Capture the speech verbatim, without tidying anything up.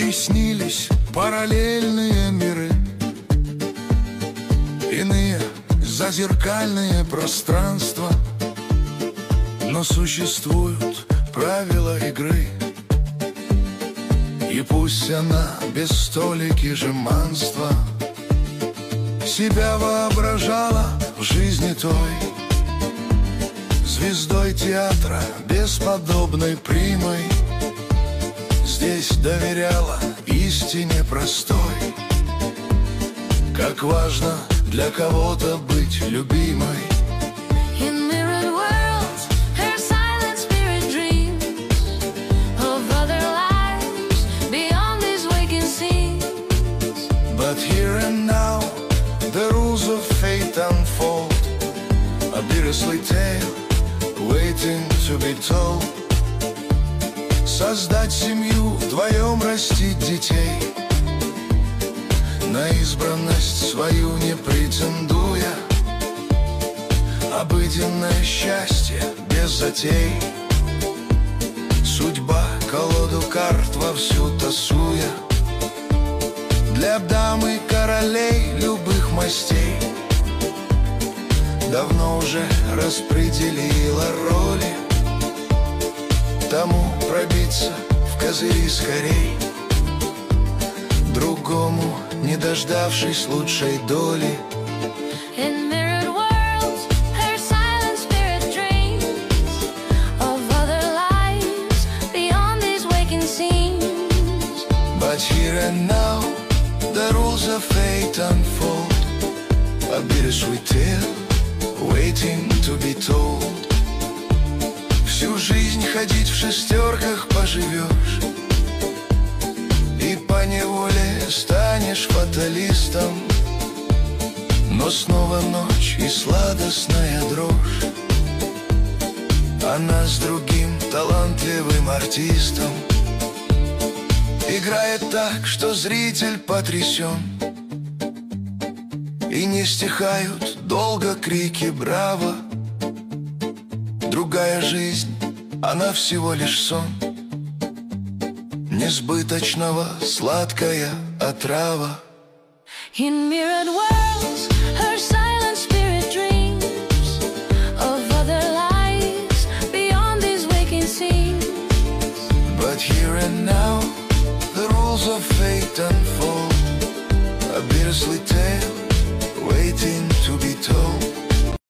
Ей снились параллельные миры, иные зазеркальные пространства. Но существуют правила игры, и пусть она без столики жеманства себя воображала в жизни той звездой театра, бесподобной примой. Здесь доверяла истине простой, как важно для кого-то быть любимой. But here and now, the rules of fate unfold, a bittersweet tale waiting to be told. Создать семью, вдвоем растить детей, на избранность свою не претендуя, обыденное счастье без затей. Судьба колоду карт вовсю тасуя, для дам и королей любых мастей давно уже распределила роли. Тому пробиться в козыри скорей, другому, не дождавшись лучшей доли. But here and now, the rules of fate unfold, a bittersweet tale waiting to be told. Всю жизнь ходить в шестерках поживешь, и поневоле станешь фаталистом. Но снова ночь и сладостная дрожь, она с другим талантливым артистом играет так, что зритель потрясен, и не стихают долго крики «Браво!». Другая жизнь, она всего лишь сон несбыточного, сладкая отрава. In mirrored worlds, her silent spirit dreams of other lives beyond these waking scenes. But here and now, the rules of fate unfold, a bittersweet tale